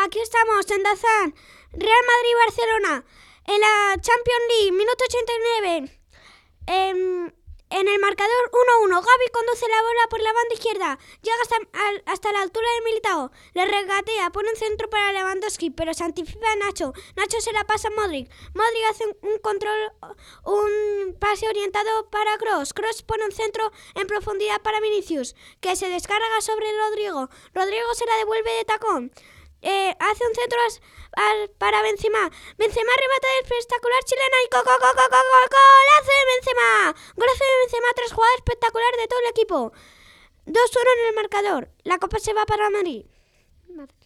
aquí estamos en Dazán. Real Madrid-Barcelona en la Champions League, minuto 89. En el marcador 1-1, Gavi conduce la bola por la banda izquierda, llega hasta la altura de Militao, le regatea, pone un centro para Lewandowski, pero se anticipa Nacho. Nacho se la pasa a Modric. Modric hace un pase orientado para Kroos. Kroos pone un centro en profundidad para Vinicius, que se descarga sobre Rodrigo. Rodrigo se la devuelve de tacón. Hace un centro para Benzema. Benzema remata de espectacular chilena y golazo de Benzema. Golazo de Benzema tras jugada espectacular de todo el equipo. 2-1 en el marcador. La copa se va para Madrid.